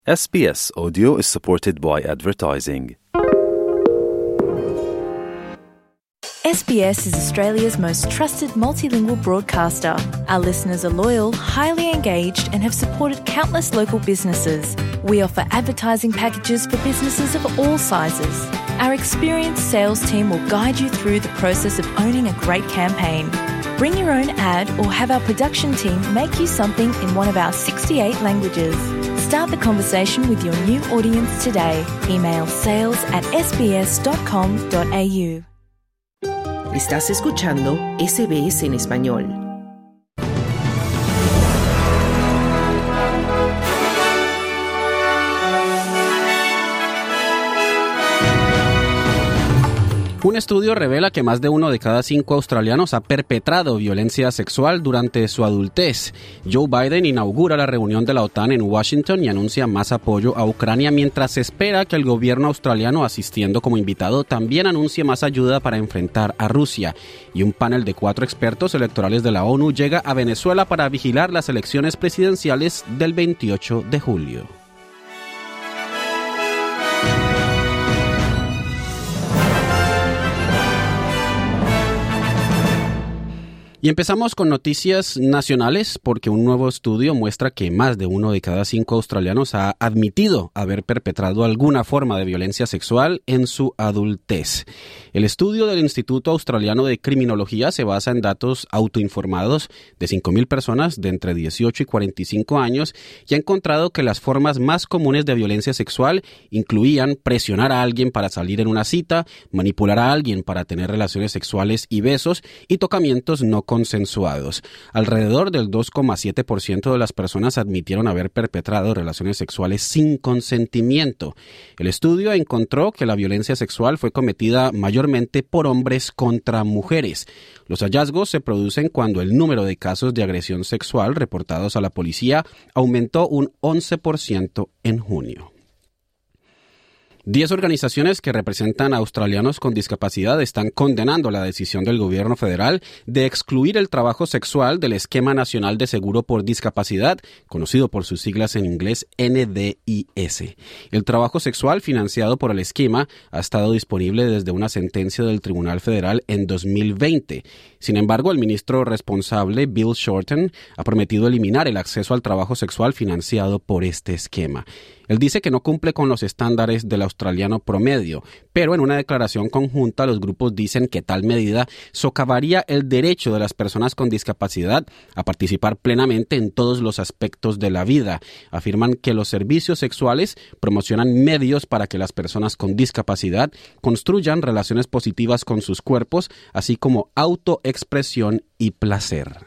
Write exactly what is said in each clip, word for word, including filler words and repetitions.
S B S Audio is supported by advertising. S B S is Australia's most trusted multilingual broadcaster. Our listeners are loyal, highly engaged, and have supported countless local businesses. We offer advertising packages for businesses of all sizes. Our experienced sales team will guide you through the process of owning a great campaign. Bring your own ad or have our production team make you something in one of our sixty-eight languages. Start the conversation with your new audience today. Email sales at s b s dot com dot a u. Estás escuchando S B S en español. Un estudio revela que más de uno de cada cinco australianos ha perpetrado violencia sexual durante su adultez. Joe Biden inaugura la reunión de la OTAN en Washington y anuncia más apoyo a Ucrania, mientras se espera que el gobierno australiano, asistiendo como invitado, también anuncie más ayuda para enfrentar a Rusia. Y un panel de cuatro expertos electorales de la ONU llega a Venezuela para vigilar las elecciones presidenciales del veintiocho de julio. Y empezamos con noticias nacionales porque un nuevo estudio muestra que más de uno de cada cinco australianos ha admitido haber perpetrado alguna forma de violencia sexual en su adultez. El estudio del Instituto Australiano de Criminología se basa en datos autoinformados de cinco mil personas de entre dieciocho y cuarenta y cinco años y ha encontrado que las formas más comunes de violencia sexual incluían presionar a alguien para salir en una cita, manipular a alguien para tener relaciones sexuales y besos y tocamientos no consensuados. Alrededor del dos coma siete por ciento de las personas admitieron haber perpetrado relaciones sexuales sin consentimiento. El estudio encontró que la violencia sexual fue cometida mayormente por hombres contra mujeres. Los hallazgos se producen cuando el número de casos de agresión sexual reportados a la policía aumentó un once por ciento en junio. Diez organizaciones que representan a australianos con discapacidad están condenando la decisión del gobierno federal de excluir el trabajo sexual del Esquema Nacional de Seguro por Discapacidad, conocido por sus siglas en inglés N D I S. El trabajo sexual financiado por el esquema ha estado disponible desde una sentencia del Tribunal Federal en dos mil veinte. Sin embargo, el ministro responsable, Bill Shorten, ha prometido eliminar el acceso al trabajo sexual financiado por este esquema. Él dice que no cumple con los estándares del australiano promedio, pero en una declaración conjunta los grupos dicen que tal medida socavaría el derecho de las personas con discapacidad a participar plenamente en todos los aspectos de la vida. Afirman que los servicios sexuales promocionan medios para que las personas con discapacidad construyan relaciones positivas con sus cuerpos, así como autoexpresión y placer.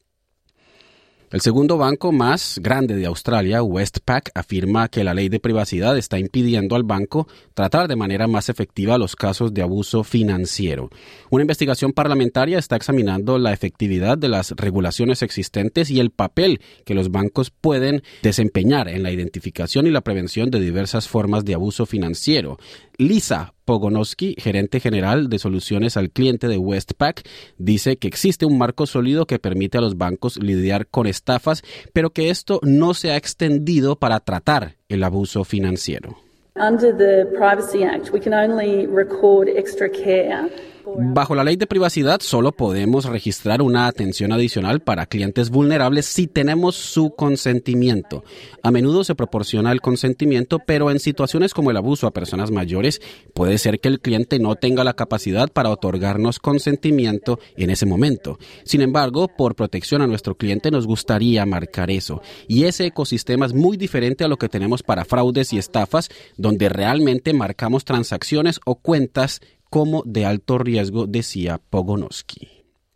El segundo banco más grande de Australia, Westpac, afirma que la ley de privacidad está impidiendo al banco tratar de manera más efectiva los casos de abuso financiero. Una investigación parlamentaria está examinando la efectividad de las regulaciones existentes y el papel que los bancos pueden desempeñar en la identificación y la prevención de diversas formas de abuso financiero. Lisa Pogonoski, gerente general de soluciones al cliente de Westpac, dice que existe un marco sólido que permite a los bancos lidiar con estafas, pero que esto no se ha extendido para tratar el abuso financiero. Under the Privacy Act, we can only record extra care. Bajo la ley de privacidad, solo podemos registrar una atención adicional para clientes vulnerables si tenemos su consentimiento. A menudo se proporciona el consentimiento, pero en situaciones como el abuso a personas mayores, puede ser que el cliente no tenga la capacidad para otorgarnos consentimiento en ese momento. Sin embargo, por protección a nuestro cliente, nos gustaría marcar eso. Y ese ecosistema es muy diferente a lo que tenemos para fraudes y estafas, donde realmente marcamos transacciones o cuentas como de alto riesgo, decía Pogonoski.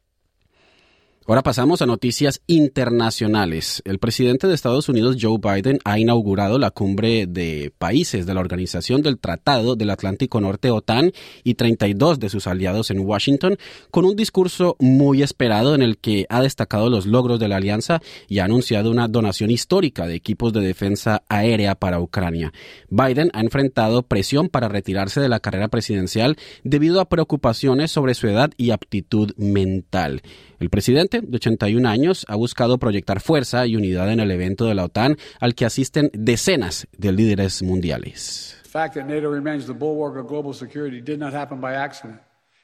Ahora pasamos a noticias internacionales. El presidente de Estados Unidos, Joe Biden, ha inaugurado la cumbre de países de la Organización del Tratado del Atlántico Norte, OTAN, y treinta y dos de sus aliados en Washington, con un discurso muy esperado en el que ha destacado los logros de la alianza y ha anunciado una donación histórica de equipos de defensa aérea para Ucrania. Biden ha enfrentado presión para retirarse de la carrera presidencial debido a preocupaciones sobre su edad y aptitud mental. El presidente hombre de ochenta y un años ha buscado proyectar fuerza y unidad en el evento de la OTAN al que asisten decenas de líderes mundiales. The fact that NATO remains the bulwark of global security did not happen by accident.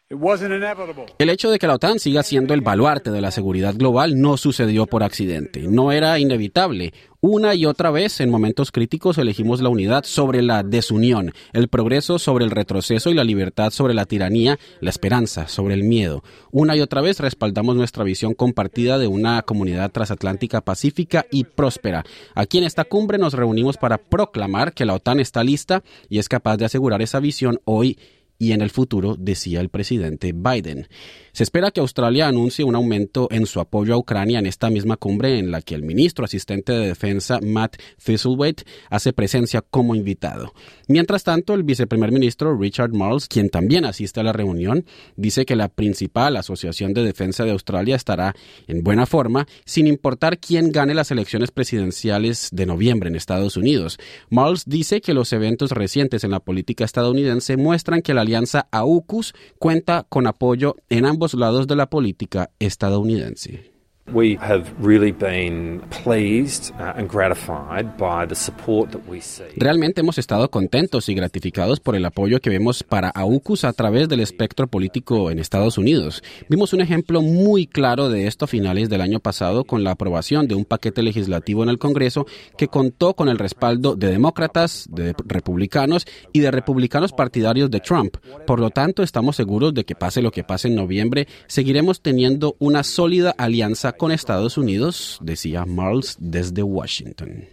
El hecho de que la OTAN siga siendo el baluarte de la seguridad global no sucedió por accidente, no era inevitable. Una y otra vez, en momentos críticos, elegimos la unidad sobre la desunión, el progreso sobre el retroceso y la libertad sobre la tiranía, la esperanza sobre el miedo. Una y otra vez respaldamos nuestra visión compartida de una comunidad transatlántica pacífica y próspera. Aquí en esta cumbre nos reunimos para proclamar que la OTAN está lista y es capaz de asegurar esa visión hoy y en el futuro, decía el presidente Biden. Se espera que Australia anuncie un aumento en su apoyo a Ucrania en esta misma cumbre en la que el ministro asistente de Defensa Matt Thistlethwaite hace presencia como invitado. Mientras tanto, el viceprimer ministro Richard Marles, quien también asiste a la reunión, dice que la principal asociación de defensa de Australia estará en buena forma, sin importar quién gane las elecciones presidenciales de noviembre en Estados Unidos. Marles dice que los eventos recientes en la política estadounidense muestran que la alianza AUKUS cuenta con apoyo en ambos lados de la política estadounidense. We have really been pleased and gratified by the support that we see. Realmente hemos estado contentos y gratificados por el apoyo que vemos para AUKUS a través del espectro político en Estados Unidos. Vimos un ejemplo muy claro de esto a finales del año pasado con la aprobación de un paquete legislativo en el Congreso que contó con el respaldo de demócratas, de republicanos y de republicanos partidarios de Trump. Por lo tanto, estamos seguros de que pase lo que pase en noviembre, seguiremos teniendo una sólida alianza con Estados Unidos, decía Marles desde Washington.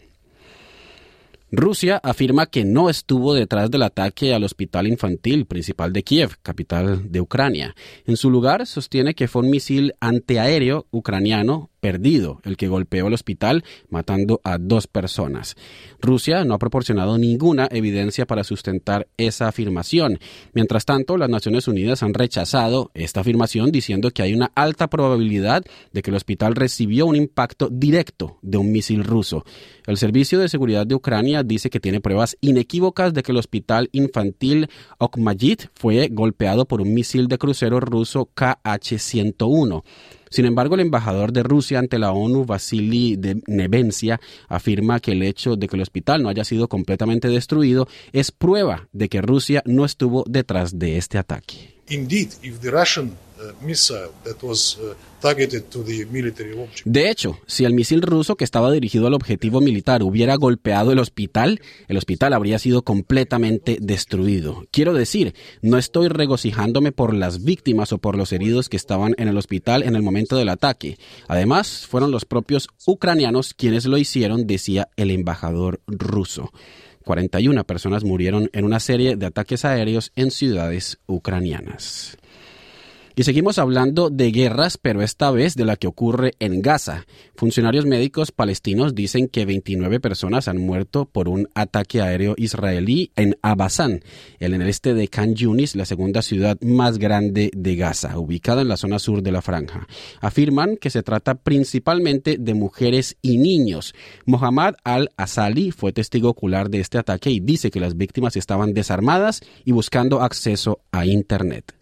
Rusia afirma que no estuvo detrás del ataque al hospital infantil principal de Kiev, capital de Ucrania. En su lugar, sostiene que fue un misil antiaéreo ucraniano perdido el que golpeó el hospital, matando a dos personas. Rusia no ha proporcionado ninguna evidencia para sustentar esa afirmación. Mientras tanto, las Naciones Unidas han rechazado esta afirmación diciendo que hay una alta probabilidad de que el hospital recibió un impacto directo de un misil ruso. El Servicio de Seguridad de Ucrania dice que tiene pruebas inequívocas de que el hospital infantil Okmayit fue golpeado por un misil de crucero ruso K H ciento uno. Sin embargo, el embajador de Rusia ante la ONU, Vasily Nebensia, afirma que el hecho de que el hospital no haya sido completamente destruido es prueba de que Rusia no estuvo detrás de este ataque. Indeed, if the Russian uh, missile that was uh, targeted to the military object. De hecho, si el misil ruso que estaba dirigido al objetivo militar hubiera golpeado el hospital, el hospital habría sido completamente destruido. Quiero decir, no estoy regocijándome por las víctimas o por los heridos que estaban en el hospital en el momento del ataque. Además, fueron los propios ucranianos quienes lo hicieron, decía el embajador ruso. cuarenta y una personas murieron en una serie de ataques aéreos en ciudades ucranianas. Y seguimos hablando de guerras, pero esta vez de la que ocurre en Gaza. Funcionarios médicos palestinos dicen que veintinueve personas han muerto por un ataque aéreo israelí en Abazán, en el este de Khan Yunis, la segunda ciudad más grande de Gaza, ubicada en la zona sur de la franja. Afirman que se trata principalmente de mujeres y niños. Mohammad al-Asali fue testigo ocular de este ataque y dice que las víctimas estaban desarmadas y buscando acceso a Internet.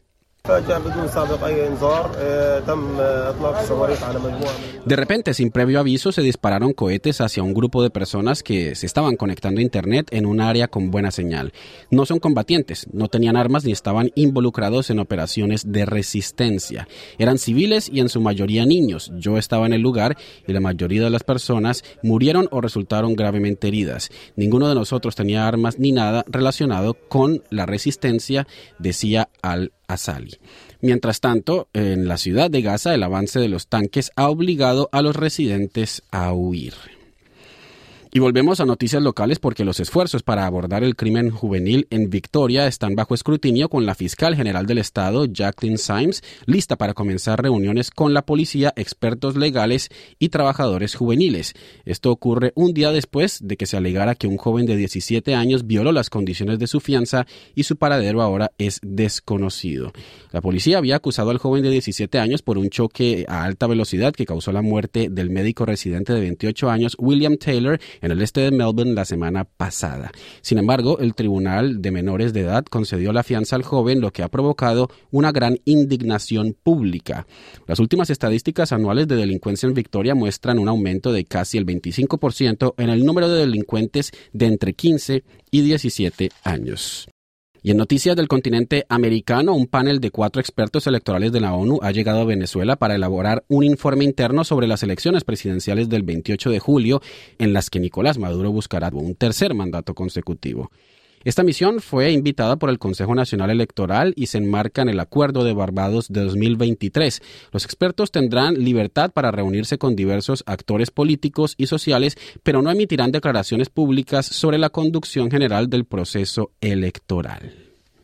De repente, sin previo aviso, se dispararon cohetes hacia un grupo de personas que se estaban conectando a Internet en un área con buena señal. No son combatientes, no tenían armas ni estaban involucrados en operaciones de resistencia. Eran civiles y en su mayoría niños. Yo estaba en el lugar y la mayoría de las personas murieron o resultaron gravemente heridas. Ninguno de nosotros tenía armas ni nada relacionado con la resistencia, decía al Asali. Mientras tanto, en la ciudad de Gaza, el avance de los tanques ha obligado a los residentes a huir. Y volvemos a noticias locales porque los esfuerzos para abordar el crimen juvenil en Victoria están bajo escrutinio con la fiscal general del estado, Jacqueline Symes, lista para comenzar reuniones con la policía, expertos legales y trabajadores juveniles. Esto ocurre un día después de que se alegara que un joven de diecisiete años violó las condiciones de su fianza y su paradero ahora es desconocido. La policía había acusado al joven de diecisiete años por un choque a alta velocidad que causó la muerte del médico residente de veintiocho años, William Taylor, en el este de Melbourne la semana pasada. Sin embargo, el Tribunal de Menores de Edad concedió la fianza al joven, lo que ha provocado una gran indignación pública. Las últimas estadísticas anuales de delincuencia en Victoria muestran un aumento de casi el veinticinco por ciento en el número de delincuentes de entre quince y diecisiete años. Y en noticias del continente americano, un panel de cuatro expertos electorales de la ONU ha llegado a Venezuela para elaborar un informe interno sobre las elecciones presidenciales del veintiocho de julio, en las que Nicolás Maduro buscará un tercer mandato consecutivo. Esta misión fue invitada por el Consejo Nacional Electoral y se enmarca en el Acuerdo de Barbados de dos mil veintitrés. Los expertos tendrán libertad para reunirse con diversos actores políticos y sociales, pero no emitirán declaraciones públicas sobre la conducción general del proceso electoral.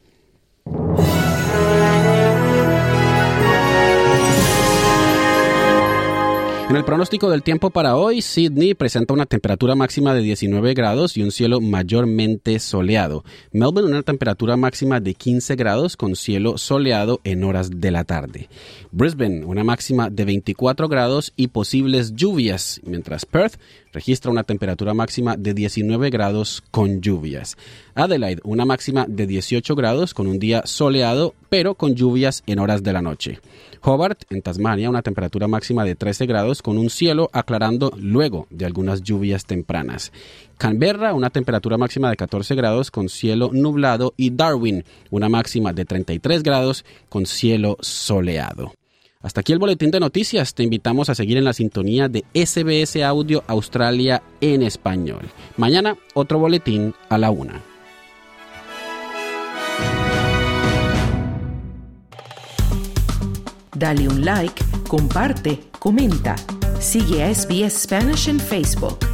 En el pronóstico del tiempo para hoy, Sydney presenta una temperatura máxima de diecinueve grados y un cielo mayormente soleado. Melbourne, una temperatura máxima de quince grados con cielo soleado en horas de la tarde. Brisbane, una máxima de veinticuatro grados y posibles lluvias, mientras Perth registra una temperatura máxima de diecinueve grados con lluvias. Adelaide, una máxima de dieciocho grados con un día soleado, pero con lluvias en horas de la noche. Hobart, en Tasmania, una temperatura máxima de trece grados con un cielo aclarando luego de algunas lluvias tempranas. Canberra, una temperatura máxima de catorce grados con cielo nublado. Y Darwin, una máxima de treinta y tres grados con cielo soleado. Hasta aquí el boletín de noticias. Te invitamos a seguir en la sintonía de S B S Audio Australia en español. Mañana, otro boletín a la una. Dale un like, comparte, comenta. Sigue a S B S Spanish en Facebook.